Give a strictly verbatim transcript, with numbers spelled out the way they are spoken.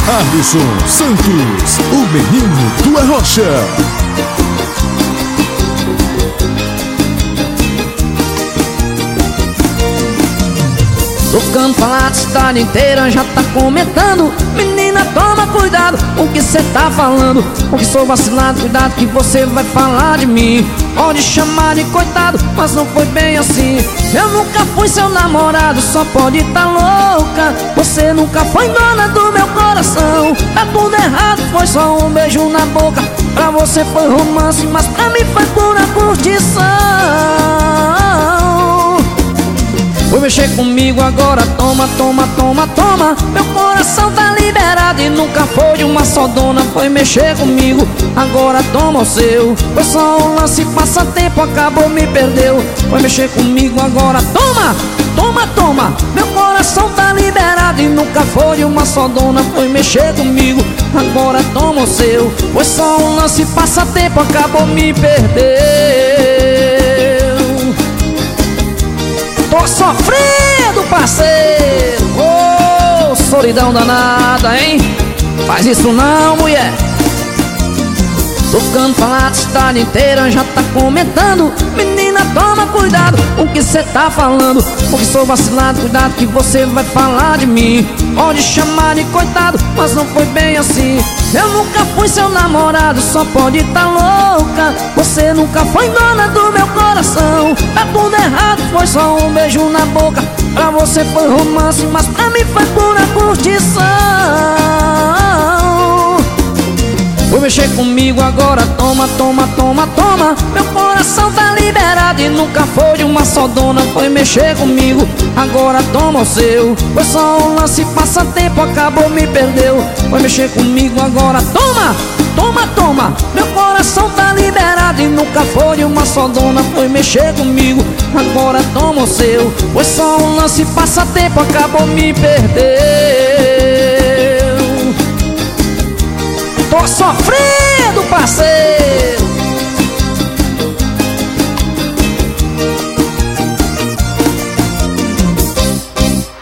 Alisson Santos, o menino do Arrocha. Tocando falar da cidade inteira, já tá comentando. Menina, toma cuidado com o que cê tá falando. Porque sou vacilado, cuidado que você vai falar de mim. Pode chamar de coitado, mas não foi bem assim. Eu nunca fui seu namorado, só pode tá louca. Você nunca foi dona do meu coração. Tá tudo errado, foi só um beijo na boca. Pra você foi romance, mas pra mim foi pura curtição. Foi mexer comigo, agora toma, toma, toma, toma. Meu coração tá liberado e nunca foi de uma só dona. Foi mexer comigo, agora toma o seu. Foi só um lance, passatempo, acabou, me perdeu. Foi mexer comigo, agora toma, toma, toma. Meu coração tá liberado e nunca foi de uma só dona. Foi mexer comigo, agora toma o seu. Foi só um lance, passatempo, acabou, me perdeu. Tô sofrendo, parceiro. Ô, oh, solidão danada, hein? Faz isso não, mulher. Tocando falar da cidade inteira, já tá comentando. Menina, toma cuidado com o que cê tá falando. Porque sou vacilado, cuidado que você vai falar de mim. Pode chamar de coitado, mas não foi bem assim. Eu nunca fui seu namorado, só pode tá louca. Você nunca foi dona do meu coração. Tá tudo errado, foi só um beijo na boca. Pra você foi romance, mas pra mim foi pura curtição. Foi mexer comigo, agora toma, toma, toma, toma. Meu coração tá liberado e nunca foi de uma só dona. Foi mexer comigo, agora toma o seu. Foi só um lance, passatempo, acabou, me perdeu. Foi mexer comigo, agora toma, toma, toma. Meu coração tá liberado e nunca foi de uma só dona. Foi mexer comigo, agora toma o seu. Foi só um lance, passatempo, acabou, me perdeu. Tô sofrendo.